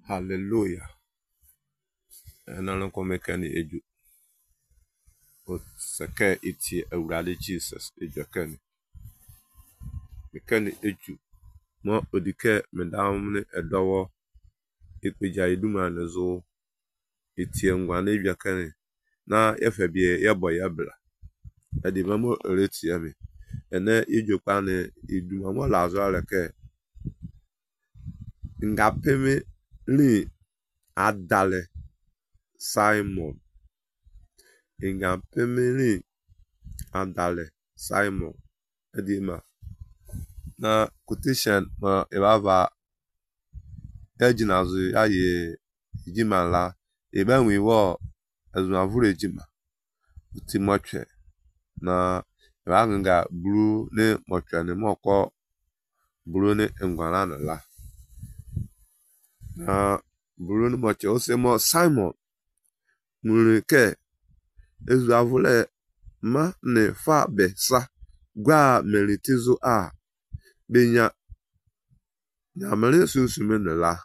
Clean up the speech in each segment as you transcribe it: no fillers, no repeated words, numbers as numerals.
Hallelujah. Enano mekani eju. O seke iti Ewurade Jesus ejokani. Mekani eju. Mo odike medamne edowo ipeja iduma nezo iti ngwane ejokani. Na yefebie yebo yebla. Edi mamo ereti yami. Ene ejokane iduma mo lazo aleke. Ngapeme li adale Simon. Ngapeme andale Simon edima na quotation ma ebava ejinazu aye ejima la ebanwe wo azunavure ejima timotwe na ranga buru ne motwe ne moko buru ne ngwana na la na buru ne motwe osemo Simon murike ezavule ma ne fa be sa gwa meritizo a benya nyamare sunsume ne la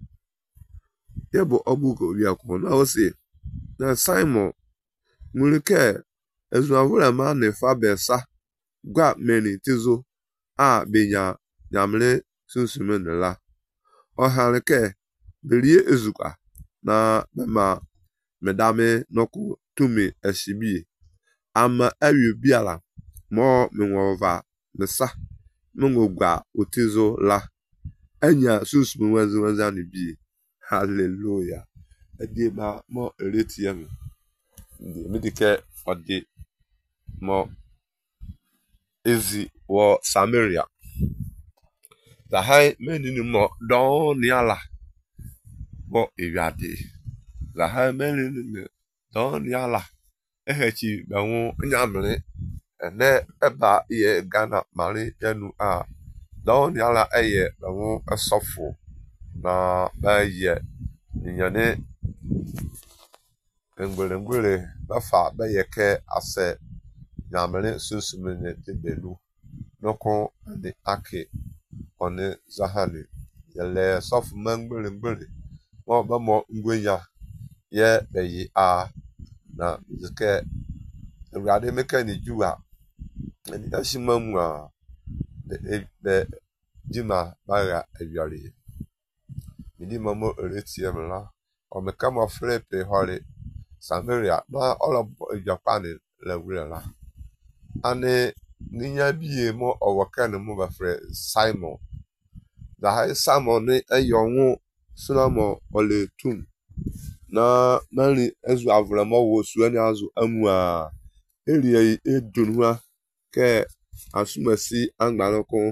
yebo obuko biako na osi na Simon murike ezavule ma ne fa be sa gwa meritizo a benya nyamare sunsume ne la oharike belie ezuka na bema medame noku tumi eshibi ama ayu biala mo menwova mesa mengogwa otizo la anya susmu wanzu ni bi. Hallelujah. Edi ma mo ereti yami ndi medike odi mo ezi wo Samaria da hai meninu mo don ni ala bo ewiade da hai meninu don ni ala ehechi bawo nyamre ene eba ye Ghana mari yanu a don ni ala eye bawo asofo na ba ye nyane ngwele bafa ba ye ke ase nyamre susumene tebelu noko de ake one zahali yele sofu ngwele mo ba mo ngwenya ye beyi a na zike Ewurade mekani juwa eni ashimamu a de jima baga ewiare midi mamo ereti emla o mekama frepe hore Samaria na ola ejapane la wura ane ninya biye mo owakane mo ba fre Simon da hai Simon ne eyonwu sunamo ole tum na mani ezu avra mo wo suani azu amua elie edunwa ke asumasi angbaloko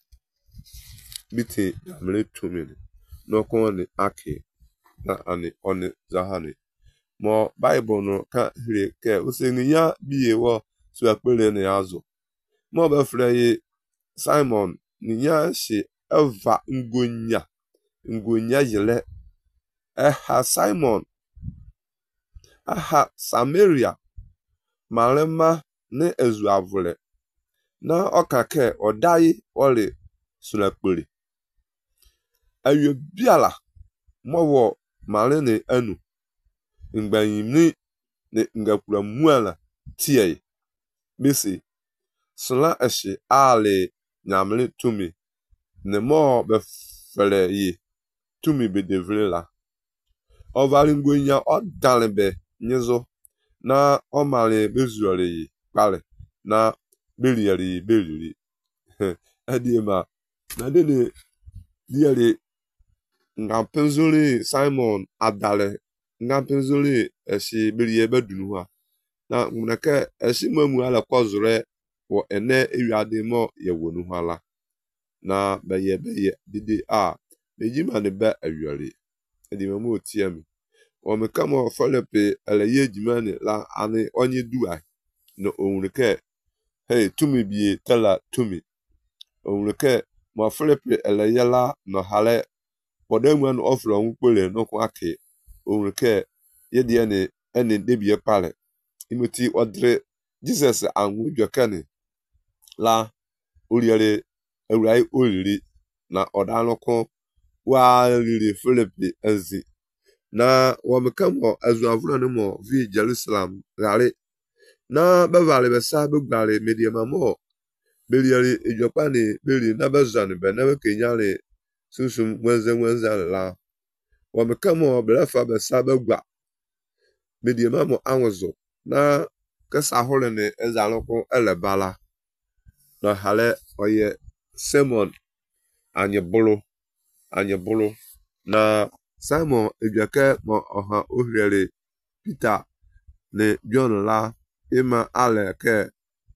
biti amre tumini no ko ni ake na ani oni zahani mo bible no ka hire ke useni ya biye wo su akpere ne azu mo be freye Simon ni ya shi eva ngonya yele Simon aha Samaria malema ne ezu avule na okake odai ole sulakpere ayo biala mowo malene anu ngbanyimni ne ngakura muala tie bisi sula eshi ale nyamle tumi ne mo be fere yi tumi be devre la ovali ngonya odalebe nyezo na omale bezuare yi pale na beliri adima na dele diare ngampenzuri Simon adale ngampenzuri eshi belie bedunwa na munake eshi mamu ala kozure wo ene ewiade mo yewonu hala na beye didi a bejima ne ba awiare adima mo otiami o mekamo falepe alaye jimane la ani onye dua no onreke hey tumi biye tala tumi onreke ma falepe alaye la no hale podemu no ofro onpele no ko ake onreke yede ene debie pale imoti odre Jesus anwu jokane la oriere Ewurai oriri na odanoko wa lili Philippi ezi na wamekamo azuavura no mo vi Jerusalem rale na bavale besa begbale mediema mo beliali ejopani beli na bazan be na kenyale susum wenze la wamekamo belafa besa begba mediema mo anwozo na kasa holene ezaloko elebala na hale oye Simon anyebulu na Simon ejake mo oha ohrele Peter ne John la ima ale ke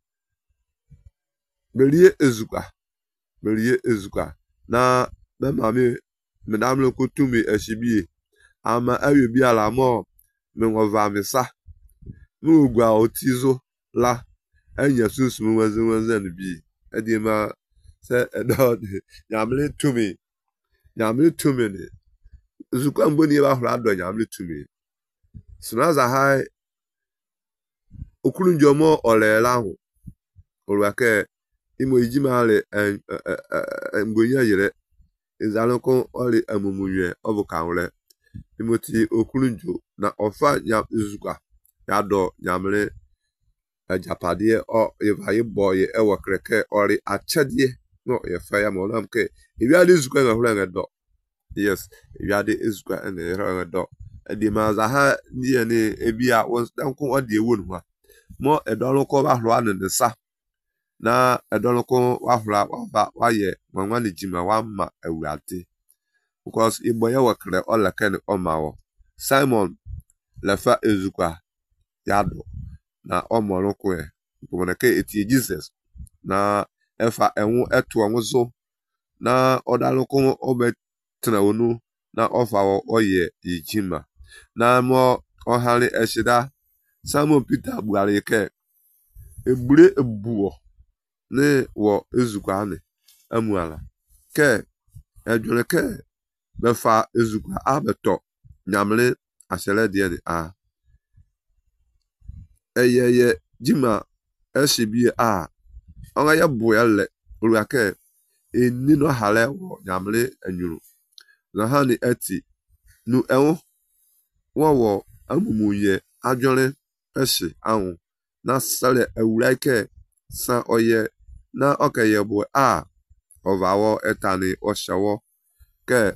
belie ezuka na be mami medamle ko tumi eshibi ama awe bi ala mo me ngova misa mu gwa otizo la anya susum wenze bi edima se edod nyamle tumi ne zuka mboni ba hura do nyamle tumi sunaza hai okuru njomo olela hu olwake imo ijimale mbonya yire izaloko oli amumunye obukanwle imoti okuru njo na ofa nya zuka ya do nyamle ajapade o evaye boy ewokreke ori achadie no ye fa ya mo namke ewiade zuka nga hura nga do yes ewiade ezuka nga hura nga do edi maza ha die ne ebia wonstanko odi ewonu ha mo edoloko ba hro ane sa na edoloko wa hra wa ye nwanwa ne jima wa ma awurate because igbo ya wakre oleken omawo Simon lefa ezuka yado na omoroko e boneke eti Jesus na efa enwu eto onzo na odaloko obetra wonu na ofa oye ijima na mo ohari eshida Simon Peter buare ke egbure ebuo ne wo ezuka ne amuala ke ejure ke befa ezuka abeto nyamle asele die ni a eyeye jima eshibi a onga ya boyale oluake eni no hale wo nyamle anyuru na hani eti nu enwo wo amumuye ajore eshi anwu na sale ewuraike san oye na okeye bo a ovawo etani oshawo ke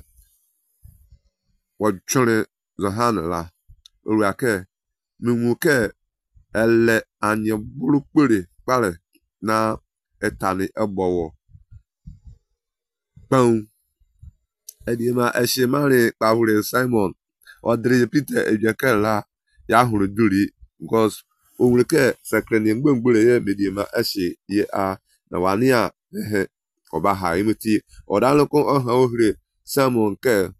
wojore zohan la oluake mumuke ele anye bulukpere pare na etani ebowo pon edima eshimare pawure Simon odri Peter ejekela ya huru duri because owureke sekreni ngbongbore ye medima eshi ye a na wania ehe oba ha imuti odaloko oha ohre Simon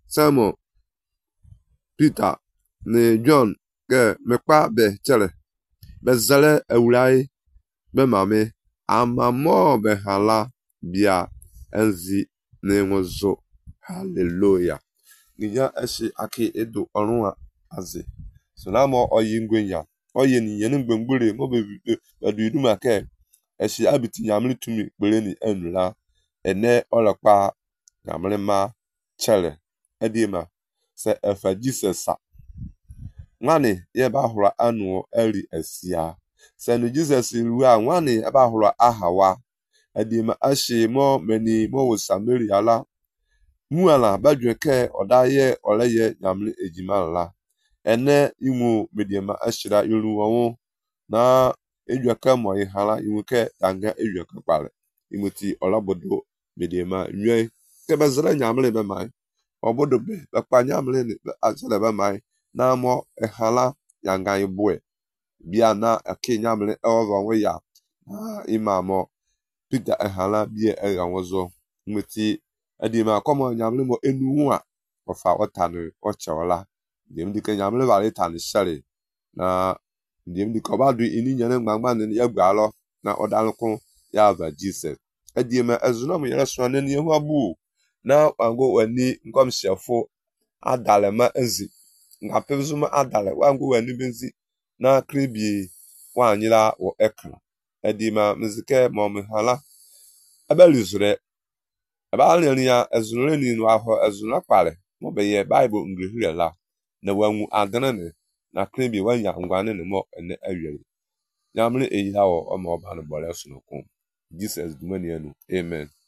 Peter ne John ke mekpa be chere bezale ewurai be mame amamo be hala bia enzi ne ngozo hallelujah niya eshi aki edo orun aze so na mo oyingwenya oye ni yen ngbongbore mo be edu make eshi abiti nyamle tumi pere ni enula ene olapa nyamle ma chere edima se efa Jesus ngani ye ba hura anu eri esia se no Jesus ruwa ngani ba hura ahawa edima ashi mo meni mo wo Samaria la muala badweke odaye oleye nyamle ejima la ene imu mediema ashira yoruwo na ejweka mo ihala imuke tanga ejweka pare imuti olabodo mediema nwe ke bazara nyamle be mai obodo be pa nyamle ni azara be mai na mo ehala yanga ibwe bia na akinyamle owo ya imamo Peter ehala bia eganwozo imuti edima komo nyamle mo enuwa ofa otanu ochola dem dike nyamle vale tanu shere na dem dike obadu ini nyane gbangba ne ya gbalo na odalukun ya va Jesus edima ezuno mo yere so ne ne hu abu na wango wani ngom shefo adale ma ezi nga pezuma adale wango wani benzi na kribi wanyira wo ekra edima mizike mo mehala abeluzure Aba le ya ezunle ni no aho ezunla pare mo be ye Bible ngehire la na wanwu adane na kran bi wanya ngwane ne mo ene awie. Nyamle eyi ha o ma oba no bole so no ko. Jesus dumani anu. Amen.